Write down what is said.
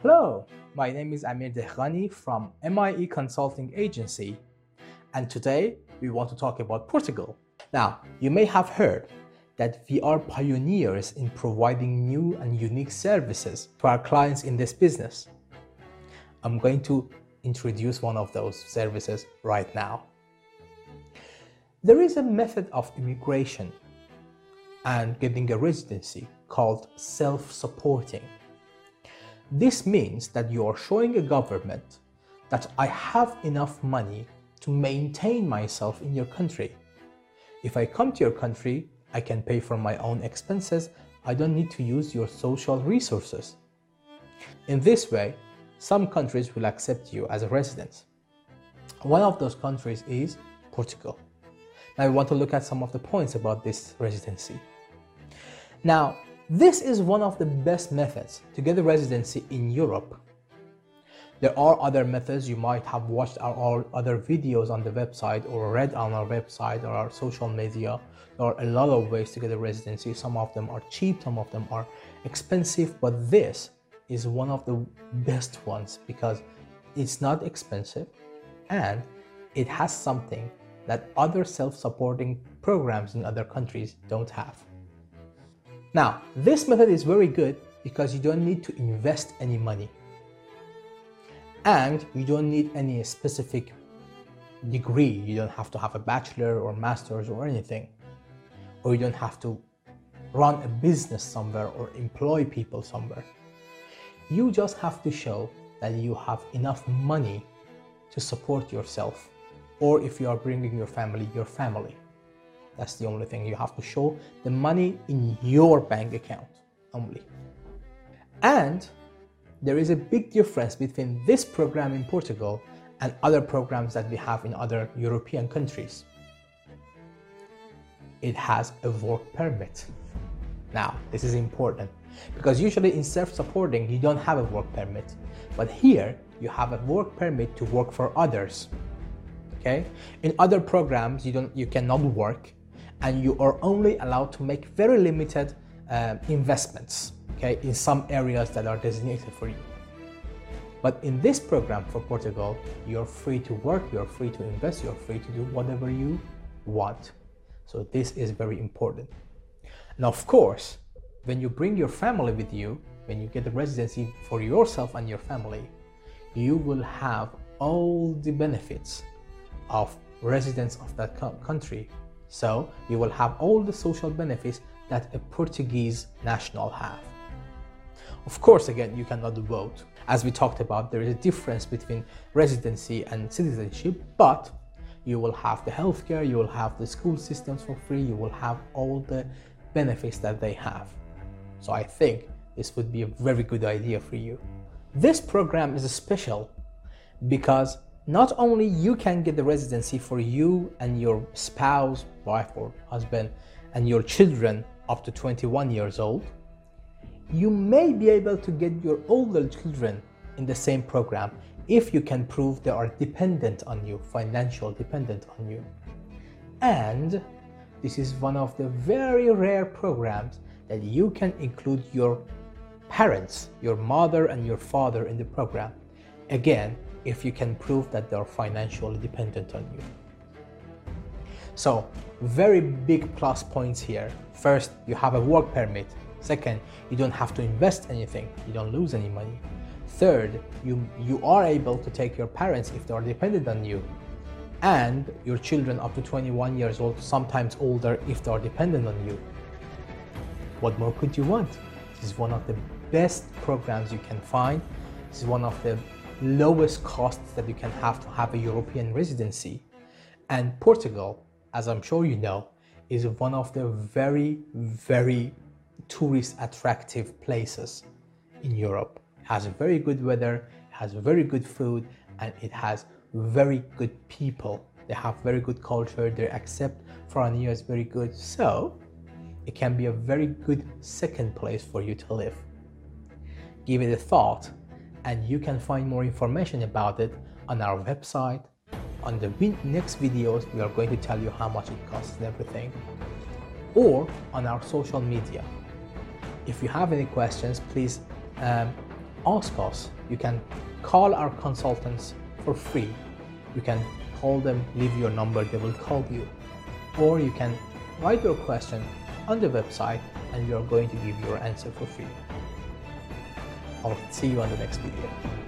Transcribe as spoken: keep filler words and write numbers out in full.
Hello, my name is Amir Dehghani from M I E Consulting Agency, and today we want to talk about Portugal. Now, you may have heard that we are pioneers in providing new and unique services to our clients in this business. I'm going to introduce one of those services right now. There is a method of immigration and getting a residency called self-supporting. This means that you are showing a government that I have enough money to maintain myself in your country. If I come to your country, I can pay for my own expenses. I don't need to use your social resources. In this way, some countries will accept you as a resident. One of those countries is Portugal. Now, I want to look at some of the points about this residency. Now, this is one of the best methods to get a residency in Europe. There are other methods. You might have watched our, our other videos on the website or read on our website or our social media. There are a lot of ways to get a residency. Some of them are cheap, some of them are expensive, but this is one of the best ones because it's not expensive and it has something that other self-supporting programs in other countries don't have. Now, this method is very good because you don't need to invest any money and you don't need any specific degree. You don't have to have a bachelor or master's or anything, or you don't have to run a business somewhere or employ people somewhere. You just have to show that you have enough money to support yourself, or if you are bringing your family, your family. That's the only thing. You have to show the money in your bank account only. And there is a big difference between this program in Portugal and other programs that we have in other European countries. It has a work permit. Now, this is important because usually in self-supporting, you don't have a work permit. But here, you have a work permit to work for others. Okay? In other programs, you, don't, you cannot work, and you are only allowed to make very limited uh, investments, okay, in some areas that are designated for you. But in this program for Portugal, you're free to work, you're free to invest, you're free to do whatever you want. So this is very important. And of course, when you bring your family with you, when you get the residency for yourself and your family, you will have all the benefits of residents of that country. So you will have all the social benefits that a Portuguese national have. Of course, again, you cannot vote. As we talked about, there is a difference between residency and citizenship, but you will have the healthcare, you will have the school systems for free, you will have all the benefits that they have. So I think this would be a very good idea for you. This program is special because not only you can get the residency for you and your spouse, wife or husband, and your children up to twenty-one years old, you may be able to get your older children in the same program if you can prove they are dependent on you, financially dependent on you. And this is one of the very rare programs that you can include your parents, your mother and your father in the program. Again, if you can prove that they are financially dependent on you. So, very big plus points here. First, you have a work permit. Second, you don't have to invest anything. You don't lose any money. Third, you, you are able to take your parents if they are dependent on you, and your children up to twenty-one years old, sometimes older if they are dependent on you. What more could you want? This is one of the best programs you can find. This is one of the lowest costs that you can have to have a European residency. And Portugal, as I'm sure you know, is one of the very, very tourist attractive places in Europe. It has very good weather, it has very good food, and it has very good people. They have very good culture, they accept foreigners very good. So it can be a very good second place for you to live. Give it a thought, and you can find more information about it on our website. On the next videos, we are going to tell you how much it costs and everything, or on our social media. If you have any questions, please um, ask us. You can call our consultants for free. You can call them, leave your number, they will call you. Or you can write your question on the website and we are going to give you your answer for free. I'll see you on the next video.